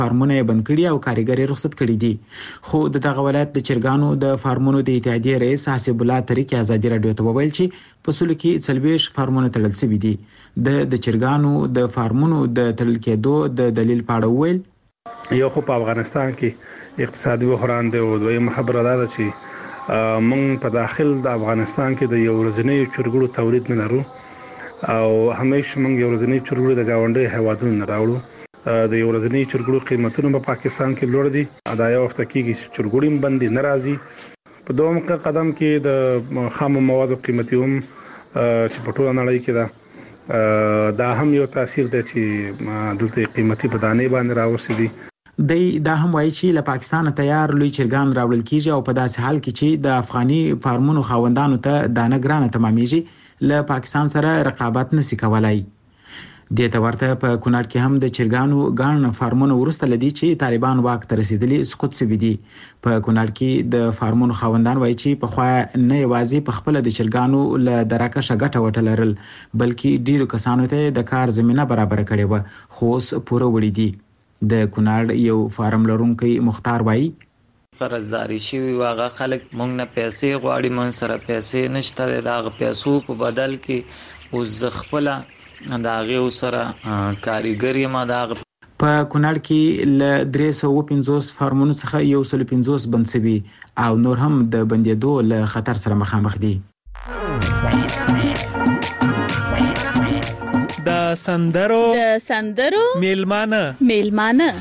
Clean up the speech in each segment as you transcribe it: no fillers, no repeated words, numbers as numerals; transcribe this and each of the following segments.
فارمونه بند کړي او کارګري رخصت کړي دي. خو د دغه ولایت د چرګانو د فارمونو د اتحادیې رئیس حسیب الله طریق ازادي رادیو ته وویل چې په سلو کې 40 فارمونه تړل شوي دي. د چرګانو د فارمونو د تړل کېدو د دلیل په اړه وویل یو خو په افغانستان کې اقتصادي بحران دی او دویم خبره ده چې موږ په داخل د افغانستان کې د یو ورځنی چرګړو تولید نه لرو او همیشه موږ یو ورځنی چرګړو د گاونډي هیوادونو نه راوړو. د یو ورځنی چرګړو قیمتونه په پاکستان کې لوړ دي. دا یو وخت کې چې چرګړې باندې ناراضي. په دوم قدم کې د خام موادو قیمتي هم چې په ټوله نړۍ کې دا هم یو تاثیر دی چې دلته قیمتي بدانې باندې راوستي. دا هم وایي چې له پاکستان تیار لوی چرګان راوړل کیږي او په داسې حال کې چې د افغاني فارمونو خاوندانو ته دانه ګرانه تمامېږي له پاکستان سره رقابت نشي کولای. د ته ورته په کونړ کې هم د چرګانو ګڼ فارمونو ورسته لدی چې طالبان واک ته رسیدلی سقوط شوی دي. په کونړ کې د فارمونو خاوندان وایي چې په خوا نه یوازې په خپل د چرګانو له درکه شګټه وټلرل بلکې ډیرو کسانو ته د کار زمينه برابر کړي و خو اوس پوره وړي دي. د کونړ یو فارم لرونکي مختار وایي قرضداري شوی واغه خلک مونږ نه پیسې غواړي، مون سره پیسې نشته، دغه پیسو په بدل کې اوس خپل داغه سره کاریګری ما داغه. په کونړ کې ل 350 فارمونو څخه 150 بند شوي او نور هم د بندیدو له خطر سره مخامخ دي. د سندرو میلمانه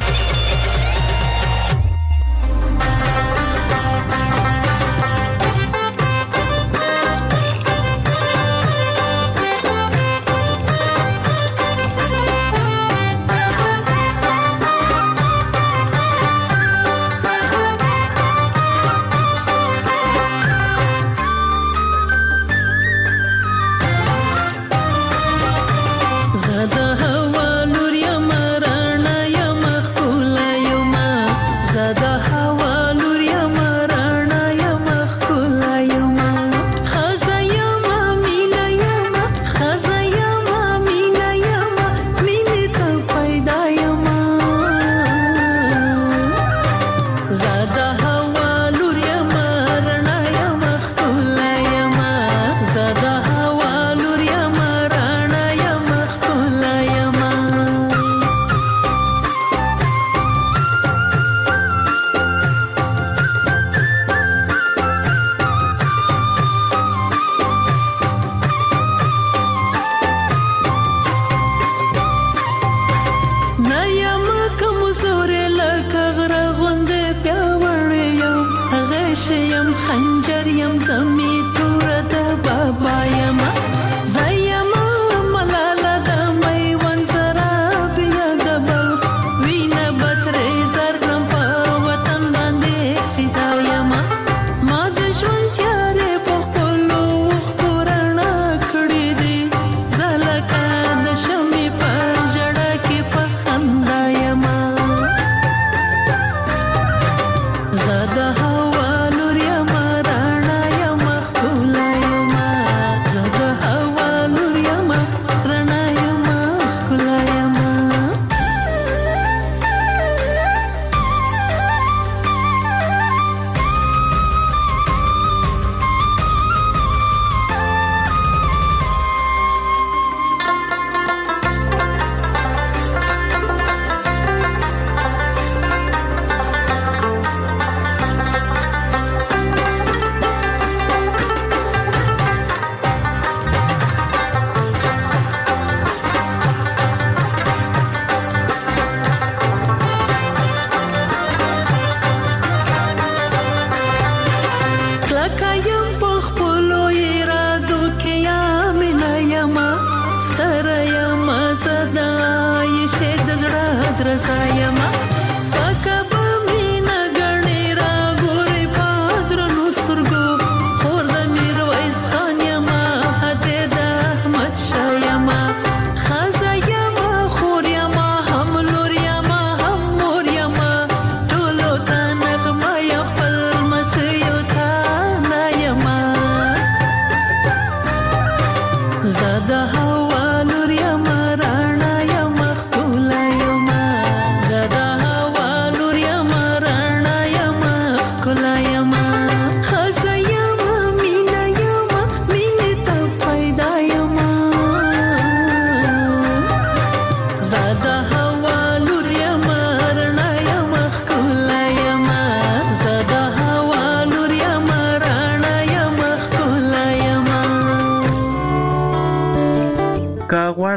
زده هوا لور یم رڼا یم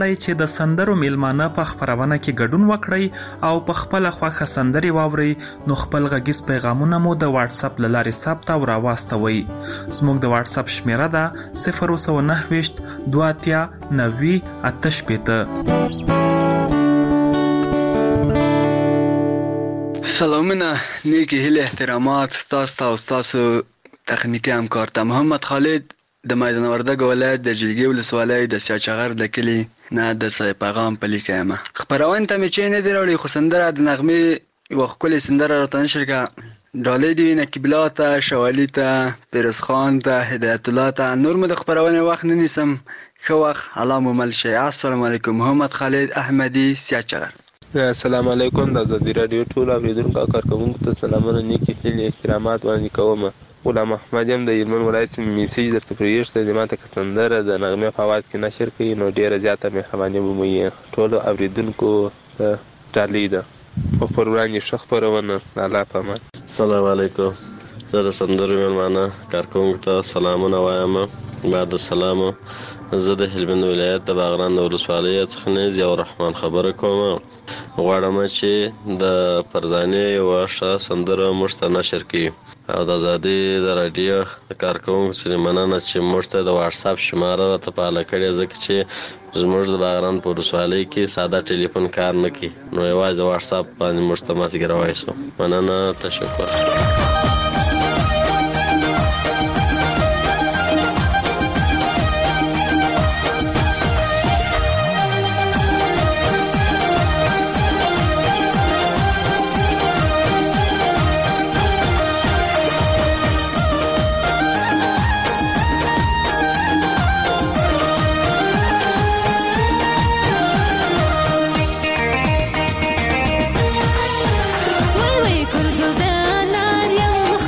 غواړئ چې د سندرو میلمانه په خپرونه کې ګډون وکړئ او په خپل خوښه سندرې واورئ نو خپل غږیز پیغامونه مو د واتس اپ له لارې ثبت او راواستوئ. زموږ د واتس اپ شمیره ده 029 28 90 88. سلامونه، نیکی هیله احترامات ستاسو او ستاسو تخنیکی همکار ته. محمد خالد د میدان وردګ ولایت د جلگی ولسوالۍ د سیاچغر د کلي نه د پیغام په لیکه یم. خپرونه ته مې چې نه دی راوړی خو سندره د نغمې یوه ښکلې سندره راته نشر کړه. ډالۍ دې وي نقیب الله ته، شوالی ته، پیروز خان ته، هدایت الله ته. نور مو د خپرونې وخت نه نیسم. ښه وخت، الله مو مل شي. السلام علیکم. محمد خالد احمدي، سیاچغر. السلام علیکم. د ازادي راډیو ټول اوریدونکو او کارکوونکو ته سلامونه، نیکې هیلې احترامات وړاندې کوم. غلام احمد یم د هلمند ولایت میسج درته پرېږدم چې ماته که سندره د نغمې په اواز کې نشر کړي نو ډېره زیاته مهرباني به مو وي. ټولو اوریدونکو ته ډالۍ ده خو پر وړاندې ښه خپرونه. الله په امان. السلام علیکم. زه د سندرو میلمانه کارکوونکو ته سلامونه وایم. بعد السلام، زه د هلمند ولایت د باغران د ولسوالۍ څخه نیز یو رحمان خبره کوم. غواړم چې د فرزانې یوه ښه سندره موږ ته نشر کړي او د ازادي د راډیو د کارکوونکو سره مننه چې موږ ته د واتس اپ شماره راته فعاله کړې، ځکه چې زموږ د باغران په ولسوالۍ کې ساده ټلیفون کار نه کوي نو یوازې د واتس اپ باندې موږ ته ماسګر وایسو. مننه، تشکر. وای وای ګل ګل د انار یم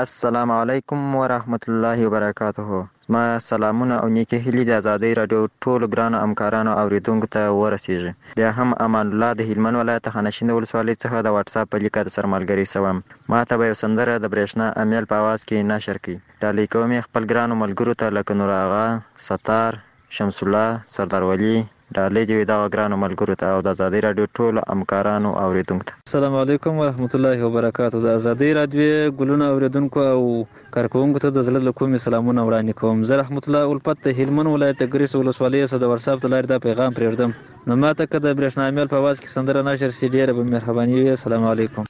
السلام علیکم ورحمت الله وبرکاته. ما سلامونه او نیکی هیلې د ازادۍ رادیو ټولو ګرانو همکارانو اوریدونکو ته ورسیږي. بیا هم امان الله د هلمند ولایت خانشین ولسوالۍ څخه د واتس اپ په لیکه د سرملګری سوم. ما ته به یو سندره د برېښنا امیل په आवाज کې نشر کړي. ډالۍ کوم خپل ګرانو ملګرو ته لکه نور آغا، ستار، شمس الله، سردار ولی. ډالۍ دی دا ګرانو ملګرو ته او د ازادۍ رادیو ټولو همکارانو اوریدونکو ته. السلام علیکم ورحمت الله وبرکاته. د ازادۍ رادیو ګلونه اوریدونکو او کارکونکو ته د زړه له کومې سلامونه وړاندې کوم. زه رحمت الله الفت د هلمند ولایت د ګریس ولسوالۍ څخه د واتساپ د لارې دا پیغام پرېږدم. نو ماته که د برېښنا امیل په आवाज کې سندره نشر شي ډېره به مهرباني وي. السلام علیکم.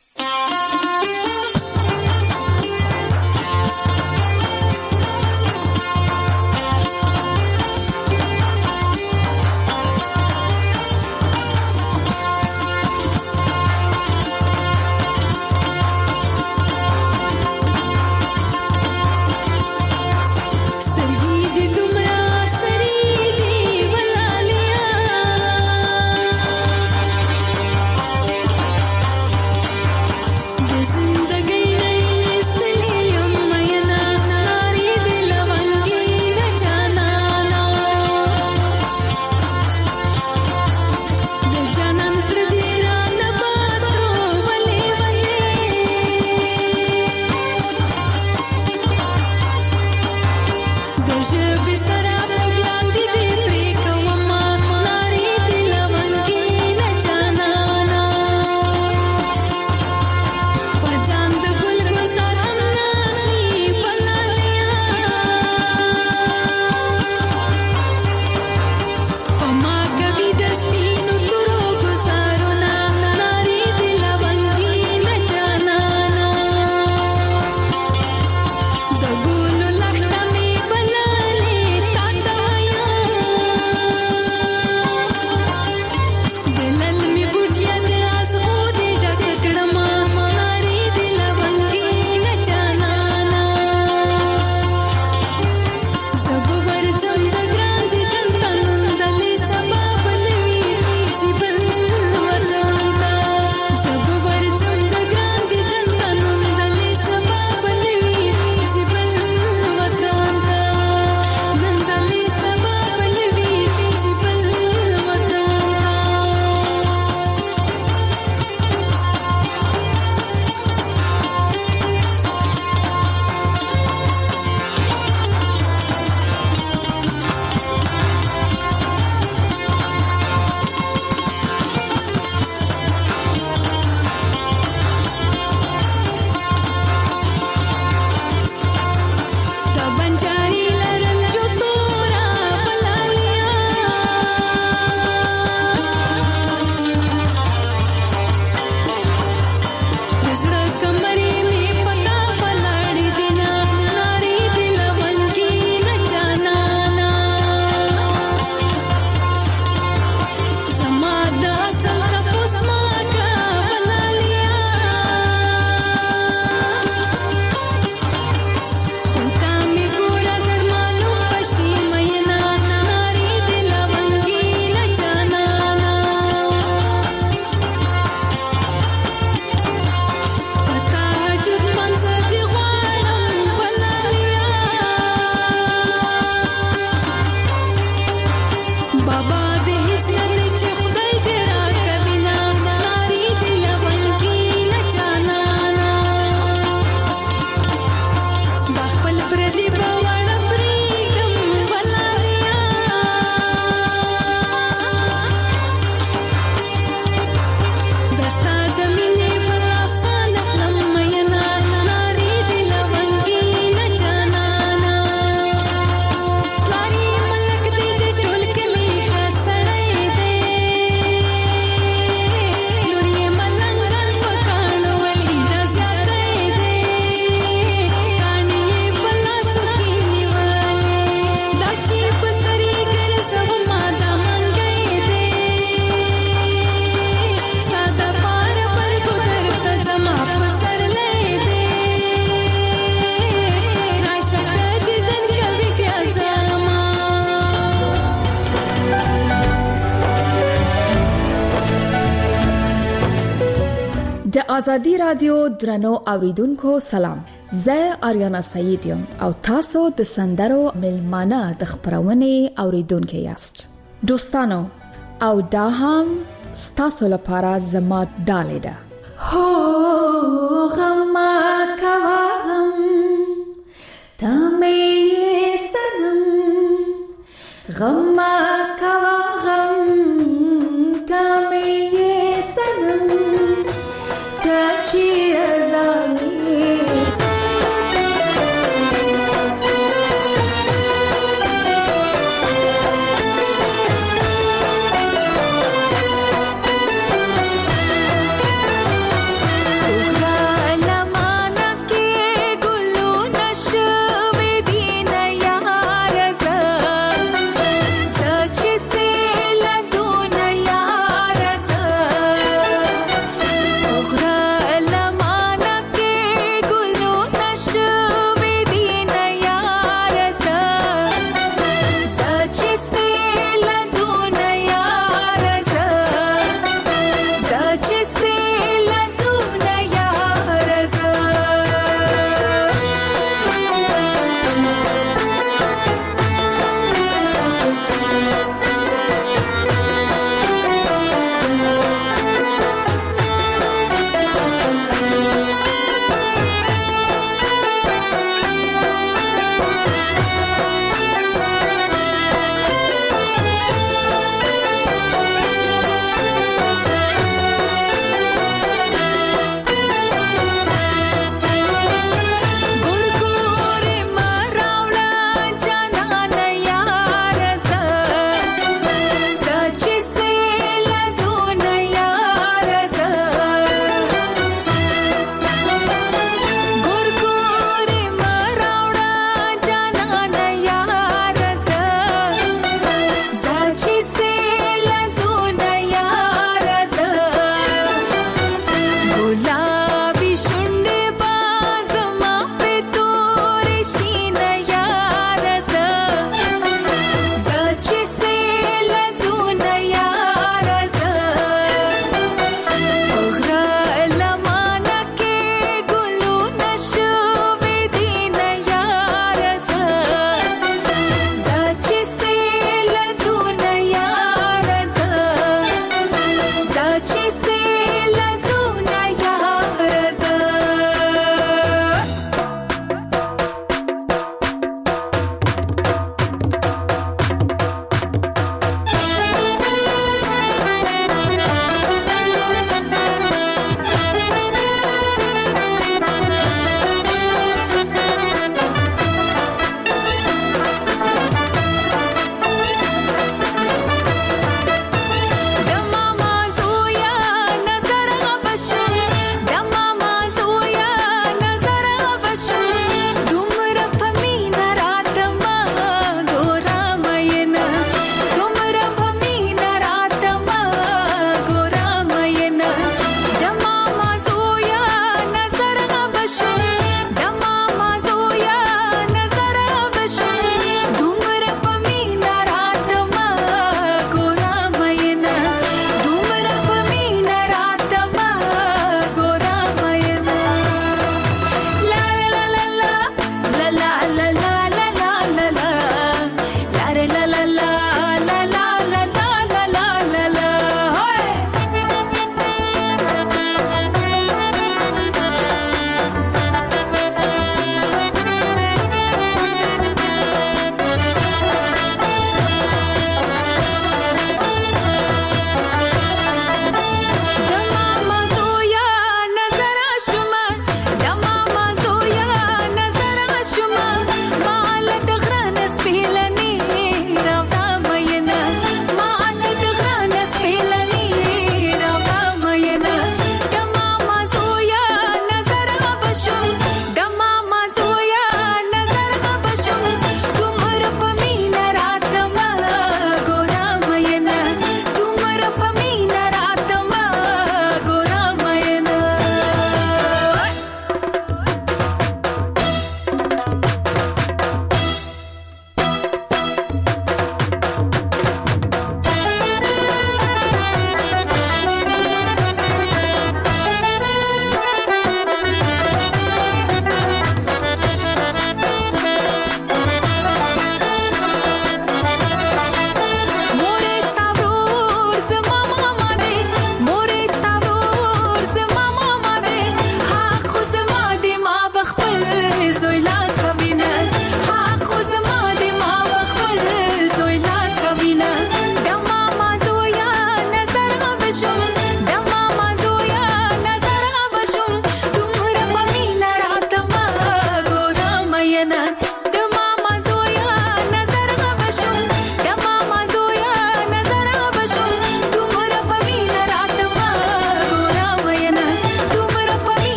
د ازادي رادیو درنو اوریدونکو سلام. زه آریانا سعید یم او تاسو د سندرو ملمانه د خبرونې اوریدونکو یاست. دوستانو او دا هم ستاسو لپاره زما ډالۍ ده. هو غم کوا غم تمه سنم غم کوا غم تمه سنم تچی ازانی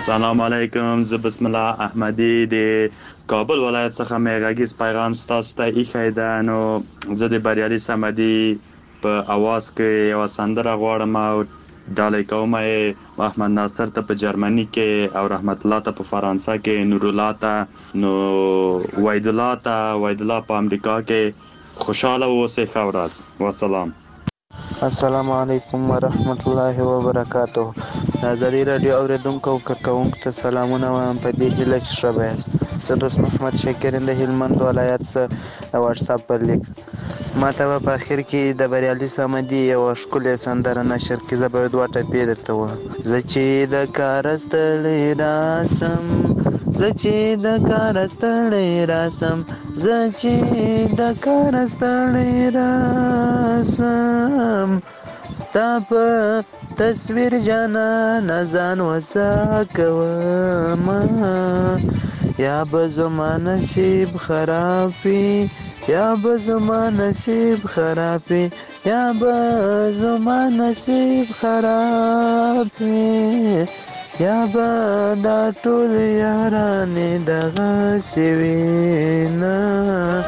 السلام علیکم. زه بسم الله احمدی د کابل ولایت څخه میغاګیز پیغام ستاسو ته ایښی ده. نو زه د بریالي صمدي په اواز کې یو سندره غواړم او ډالۍ کوم یې محمد ناصر ته په جرمني کې او رحمت الله ته په فرانسه کې، نور الله ته، نو وحید الله په امریکا کې. خوشاله اوسئ. ښه ورځ. والسلام. السلام علیکم ورحمت الله وبرکاته. د ازادي رادیو اوریدونکو او کارکوونکو ته سلامونه وایم په دې هیله چې ښه یاست. زه دوست محمد شاکرین د هلمند ولایت څخه د واتساپ پر لیک ما ته په اخر کې د بریالي صمدي یو ښکلې سندره نشر کې زه به دوه ټپې درته وایم. زه چې د کار ستړی راسم، زه چې د کار ستړی راسم، زه چې د کار ستړی راسم، ستا په تصویر جانان ځان وسه کوم، یا به زما نصیب خراب وي، یا به زما نصیب خراب وي، یا به زما نصیب خراب وي، یا به دا ټول یارانې دغسې وي نه.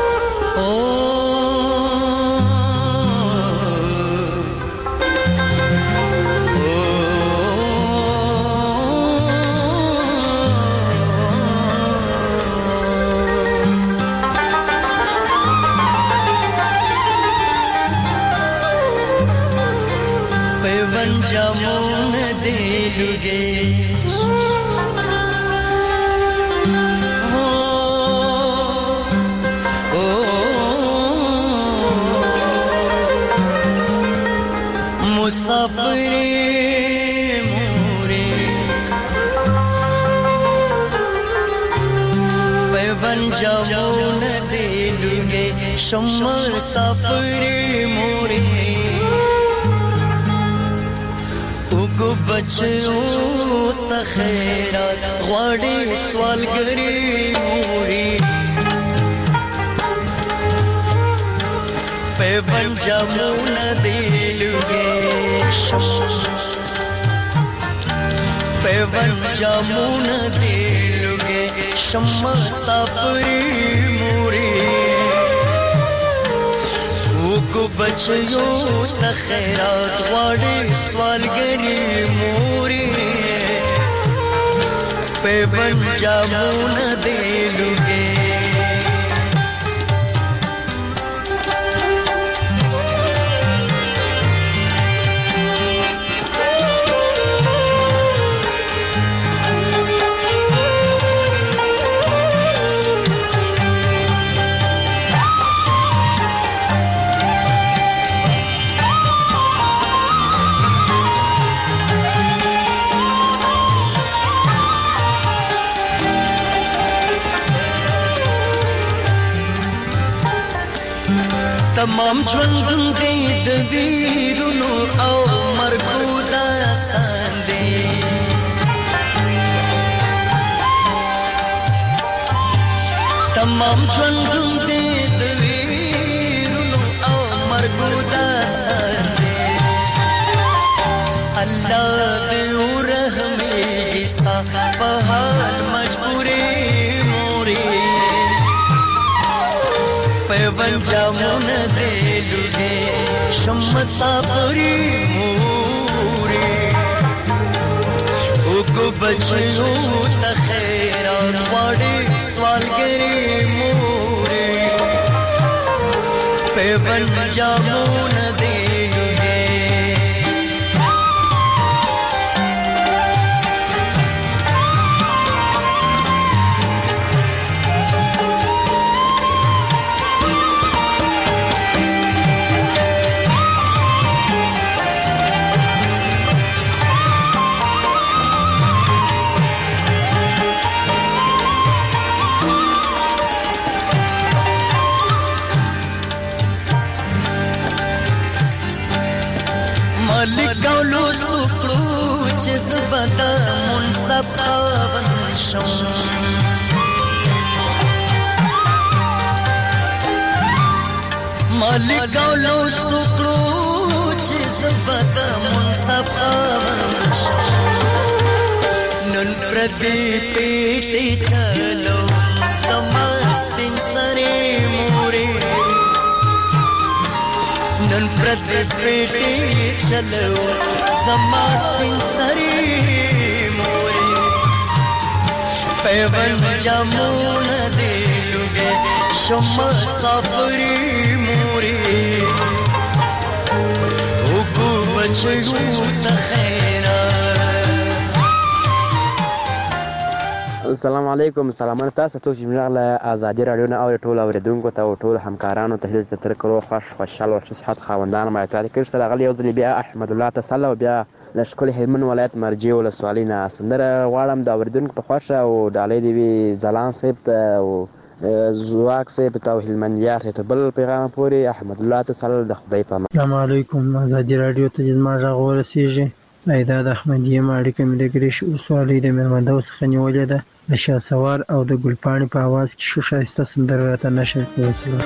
جامون دیلوگے مسافر مورے پیون جامون دیلوگے شما مسافر مورے کو بچو ته خیرات غواړي سوالګری موري پیون جامونه دیلوګې پیون جامونه دیلوګې شمع سافری موري کو بچو ته خیرات غواړي سوالګری موري پیون جامونه دیلوګې تمام ژوندون دی د ویرونو او مرګو داستان دی تمام ژوندون دی د ویرونو او مرګو داستان دی الله دې ورحمېږي ستا په حال مجبورې مورې پیون جامونه دیلوګې شمع سافری موري وګو بچو ته خیرات غواړي سوالګری موري پیون جامونه دیلوګې لګاولو ستوکړو چې زبدا منصف خاوند شم لګاولو ستوکړو چې زبدا منصف خاوند شم نن پردی پیټی چلو زما سپین سره مورې نن پردی پیټی چلو زما سپین سره مورې پیوند جامونه دی لوګې شم سفری مورې وګو بچو ته السلام علیکم. سلامونه تاسو ته چې موږ له ازادي رادیو نه او ټول اوریدونکو ته او ټول همکارانو ته هیله تر کړو خوشحال او صحت خاوندان ما ته کړ سره غلی یو ځل بیا احمد الله تسلا او بیا لشکل هلمند ولایت مرجع ولسوالۍ نه سندره غواړم د اوریدونکو په خوښه او ډالۍ دی ځلان صاحب ته او زواک صاحب ته او هلمندیار ته بل پیغام پورې احمد الله تسلا د خدای په امان. السلام علیکم. ازادي رادیو ته زما غږ ورسیږي. ایداد احمدیه ماړیکه مې د ګریش ولسوالۍ د میرمندو څخه نیولې ده. د شاسوار او د ګلپاڼې په اواز کې ښه ښایسته سندره راته نشر کوي.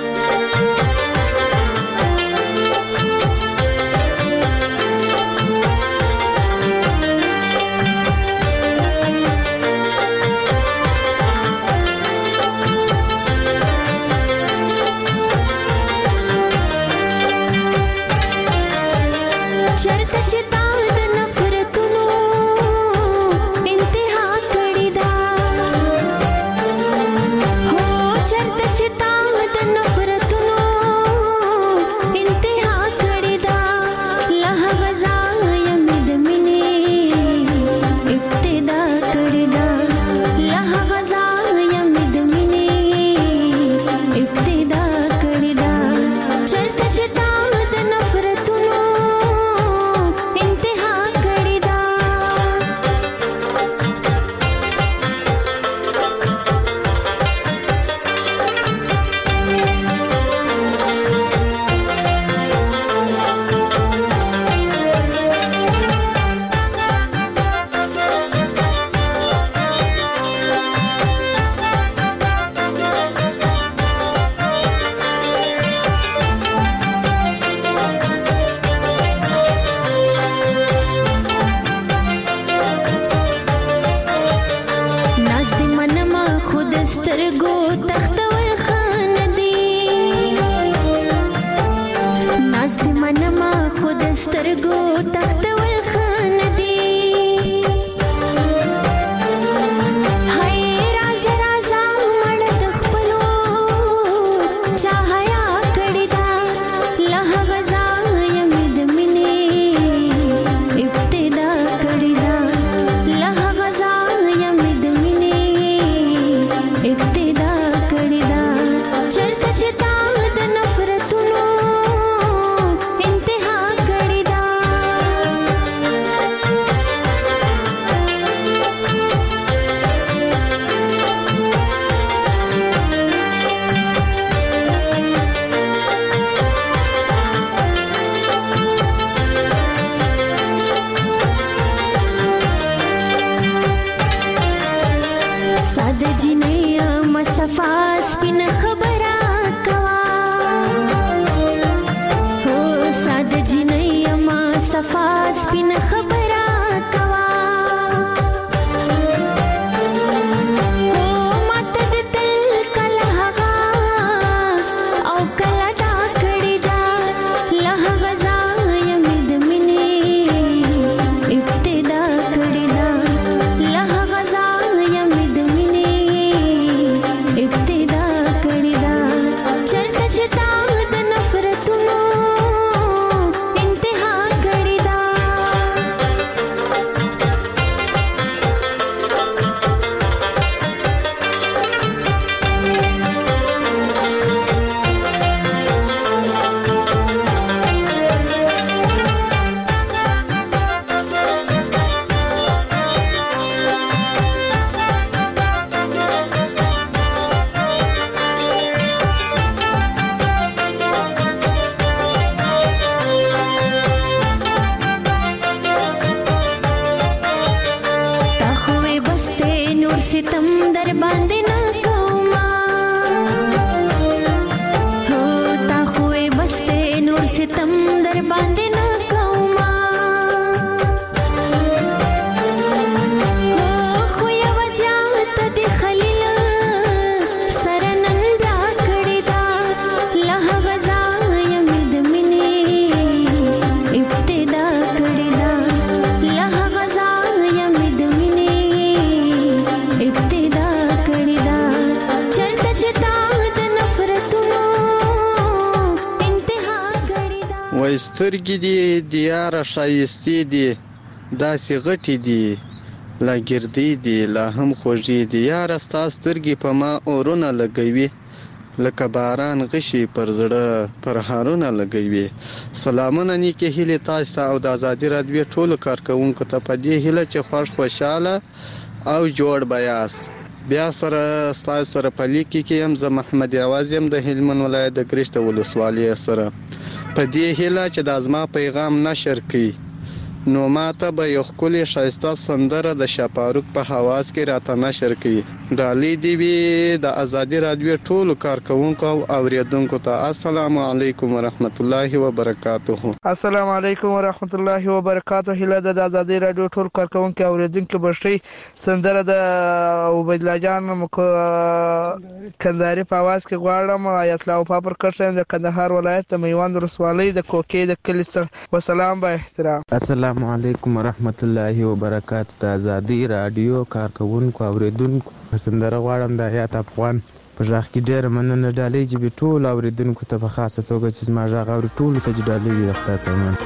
وای سترګې دي د یاره ښایستې دي داسې غټې دي لا ګردې دي لا هم خوږې دي یاره ستا سترګې په ما اورونه لګوي لکه باران غشي پر زړه پر هارونه لګوي. سلامونه نیکې هیلې تاسو او د ازادي راډیو ټولو کارکوونکو ته په دې هیله چې خوشاله او جوړ بیاست. بیا سره ستاسو سره په لیک کې یم زه محمد عوض یم د هلمند ولایت د ګرشت ولسوالۍ سره په دې هیله چې د زما پیغام نشر کړي نو ماته به یو ښکلی ښایسته سندره د شاپاروک په حواس کې راته نشر کړي. ډالۍ دې وي د ازادي راډیو ټولو کارکوونکو او اوریدونکو ته. السلام علیکم ورحمت الله وبرکاته. السلام علیکم ورحمت الله وبرکاته. هیله د ازادي راډیو ټول کارکوونکو او اوریدونکو بشي سندره د عبید الله جان کندهاري په आवाज کې غواړم. آیت الله په پر کښن د کندهار ولایت د میوند ولسوالۍ د کوکې د کلی څخه. والسلام با احترام. السلام علیکم ورحمت الله وبرکاته. د ازادي راډیو کارکوونکو او اوریدونکو سندره غواړم د آیات افغان په ژغ کې ډېره مننه. ډالۍ جبې ټولو اوریدونکو ته په خاصه توګه چې زما ژغ اوري ټولو ته ډالۍ وي د خدای په امان.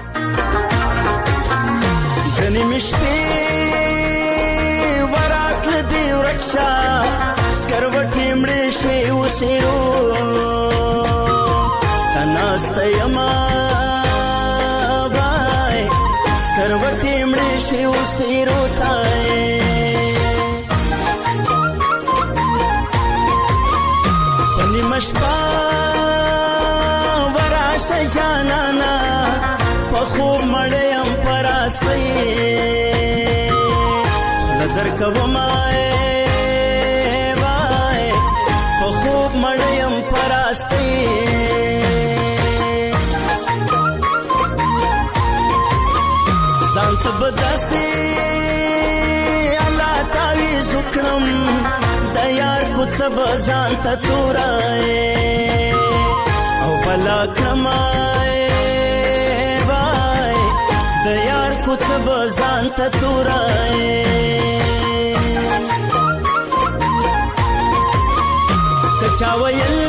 د نیمې شپې وراتله دې ورک شه سکروټې مړې شوې اوسېرو ته ناسته یمه بای سکروټې مړې شوې اوسېرو ته مشپا وراشه جانانا په خوب مړیم پراستی لدر کومای وای په خوب مړیم پراستی ځان ته بداسي الله تعالی زکرم د یار کوڅه بزان ته تورای او بلا کمای وای د یار کوڅه بزان ته تورای کچا ویل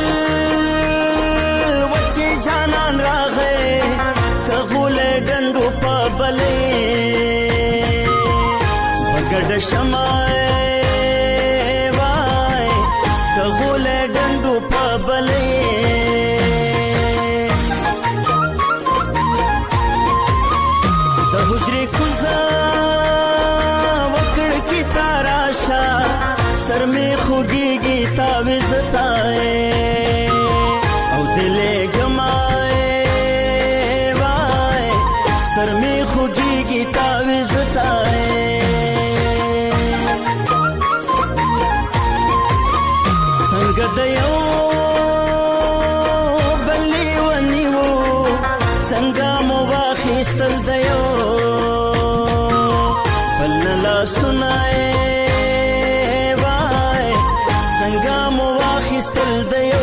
وچی جانان راغې کغول ډندو په بلې بغډ شمای غول ډندو په بلې د حجرې کوزه وکړ کی تاراشا سر می خوږیږي تعویذ تای او دلې ګمای وای سر می خوږیږي تعویذ تای څنګه د یو بلې ونیو څنګه مو واخیستل د یو بل لا سنای وای څنګه مو واخیستل د یو.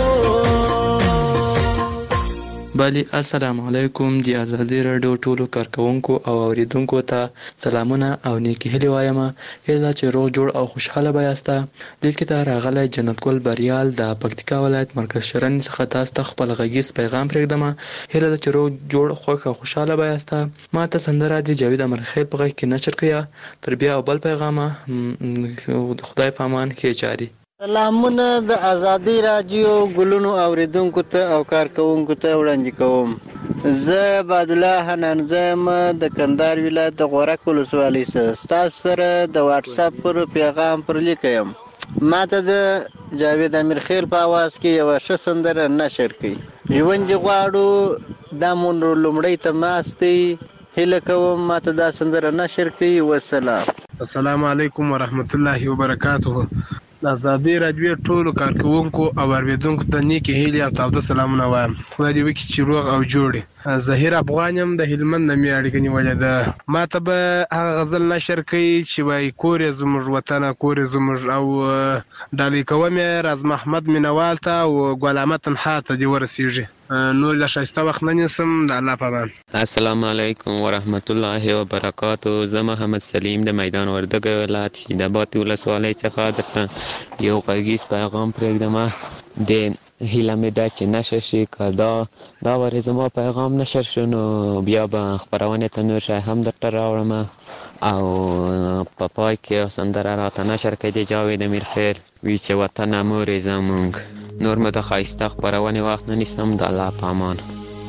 بلی السلام علیکم. د ازادي راډیو ټولو کارکوونکو او اوریدونکو ته سلامونه او نیکی هیلې وایم. هیله چې روغ جوړ او خوشحاله بایاست. لیک ته راغلی جنت ګل بریال د پکتیکا ولایت مرکز شرن څخه تاسو ته خپل غږیز پیغام پرېږدم. هیله ده چې روغ جوړ خوښ او خوشحاله بایاست. ما ته سندره د جاوید امرخیل په غږ کې نشر کړه. تر بیا او بل پیغام خدای په امان کې جاری. سلامونه د ازادي راډیو ګلونو اوریدونکو ته او کارکوونکو ته وړاندې کوم. زه عبدالله حنان زم د کندهار ولایت د غورک ولسوالۍ څخه تاسو سره د واتس اپ پر پیغام پر لیکم. ماته د جاوید امیرخیل په आवाज کې یو ښه سندره نشر کړي. ژوند غواړو د مونږ لومړی ته ماستي هله کوم ماته دا سندره نشر کړي. والسلام. السلام علیکم ورحمت الله وبرکاته. د ازادي راډیو ټولو کارکوونکو او اوریدونکو ته نیکی هیلې او تاوده سلامونه وایم. خدای دې وکړي چې روغ او جوړ. ظهیر افغان یم د هلمند نه مې اړیکه نیولې ده. ماته به هغه غزل نشر کړي چې وایي کور یې زموږ وطنه کور یې زموږ او ډالۍ کوم یې راز محمد مینوال ته او ګلامه تنها ته دې ورسیږي. نور له ښایسته وخت نه نیسم. د الله په امان. السلام علیکم ورحمت الله وبرکاته. زه محمد سلیم د میدان وردګ ولایت شیداباد ولسوالۍ څخه درته یو غږیز پیغام پرېږدم. د هیله مې ده چې نشر شي. که دا ورې زما پیغام نشر شو نو بیا به خپرونې ته نور شی هم درته راوړم او په پای کې سندره راته نشر کړي د جاوید امیرخیل وی چې وطن مورې زمونږ. نور مې د ښایسته خپرونې وخت نه نیسم. د الله په امان.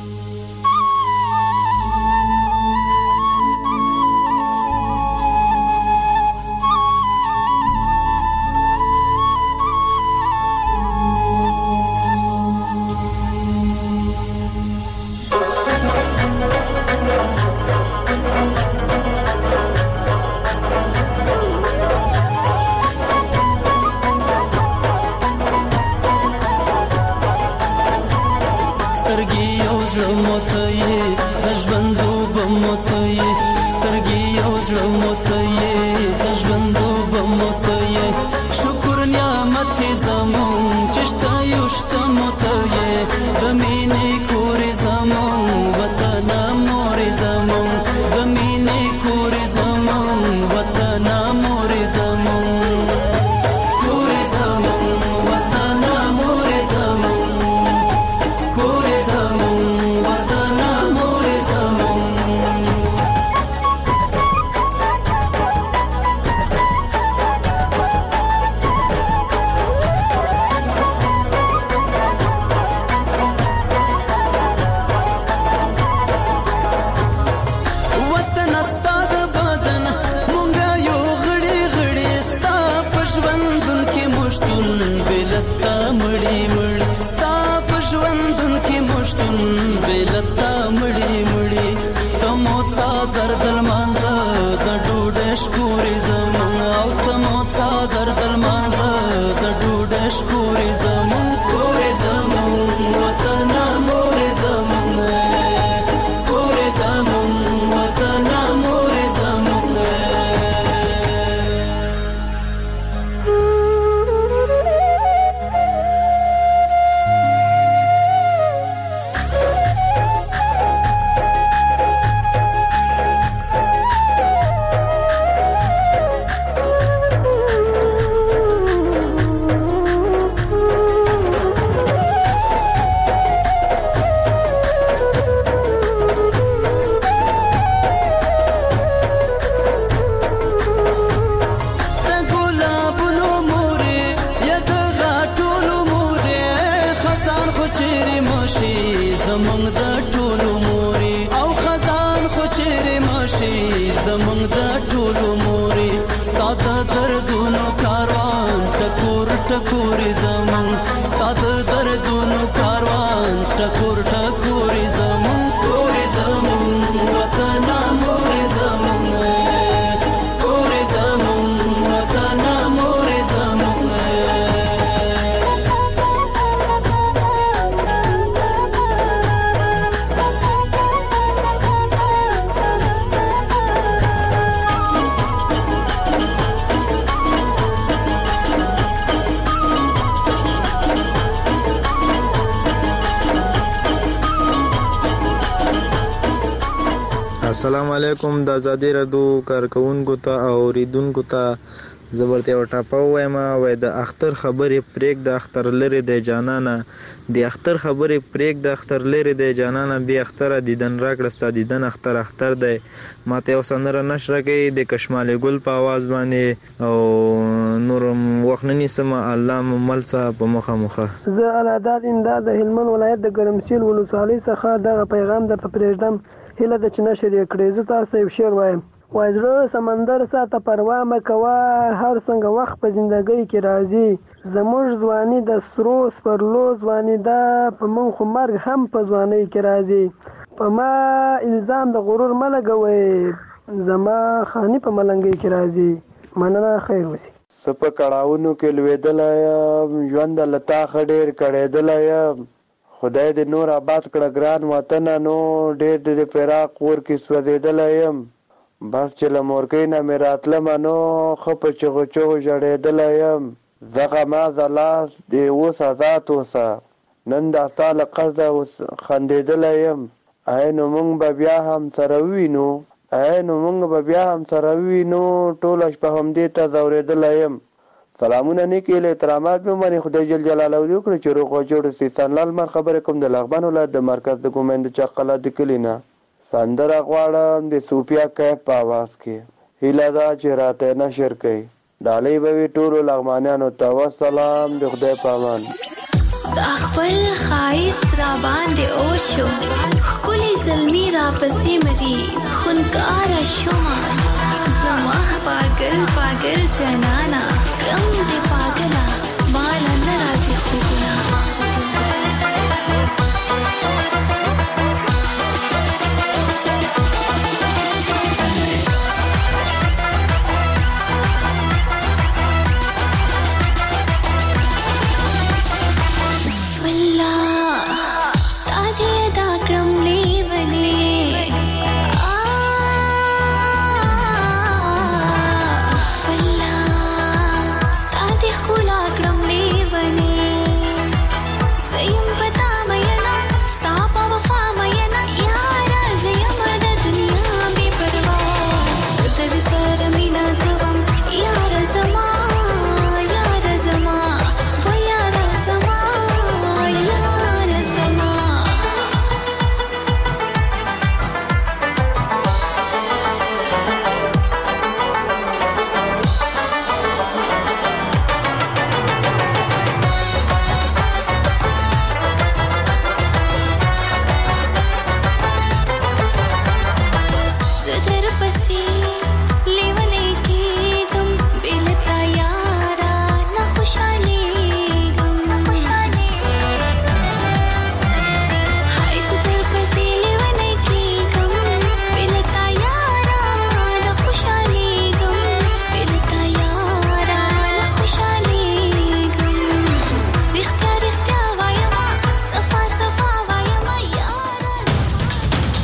السلام علیکم. د ازادي رادیو کارکونکو ته او اوریدونکو ته زه ورته یو ټاپه وایم. وای د اختر خبرې پرېږ د اختر لري د جانانه، د اختر خبرې پرېږ د اختر لري د جانانه، بیا اختره دیدن راکړه ستا دیدن اختر دی. ماته یو سندره نشره کوي د کشمال ګل په आवाज باندې او نور وخت نه نیسم. الله مملسه په مخه زه العداد امداد د هلمند ولایت د ګرمسیل ولسوالۍ څخه دغه پیغام درته پرېږدم. هیله ده چې نشر یې کړئ. زه تاسو ته یو شعر وایم. وای زړه سمندر ساته پروا مه کوه، هر څنګه وخت په زندګۍ کې راځي. زموږ ځواني د سرو سپرلو ځواني ده، په موږ خو مرګ هم په ځوانۍ کې راځي. په ما الزام د غرور مه لګوئ، زما خاني په ملنګۍ کې راځي. مننه، خیر وسی. څه په کړاوونو کې لوېدلی یم، ژوند له تا ښه ډېر کړېدلی یم. خدای دې نور آباد کړه ګران وطنه، نو ډېر دې فراق ور کې سوځېدلی یم. بس چې له مورکۍ نه مې راتلمه نو ښه په چغو چغو ژړېدلی یم. زغمه لاس دې اوس آزاد اوسه، نن دا ستا له قصده خندېدلی یم. ای نو موږ به بیا هم سره ووینو، ټوله شپه همدې ته ځورېدلی یم. سلامونه نیکی له احترامات به باندې خدای جل جلاله وکړي چې روغ او جوړ سي. سنلال مر خبره کوم د لغمان ولایت د مرکز د ګومند چقلا د کلینا سندره غواړم د سوپیا کیف په आवाज کې هیله دا چې راته نشر کړي ډالۍ به ټول لغمانیانو ته والسلام د خدای په امان. د خپل خایست را باندې اور شو خولي زلمی را پسې مری خونکار شوما زما پاگل پاگل جنانا رم دی پاگلا بالا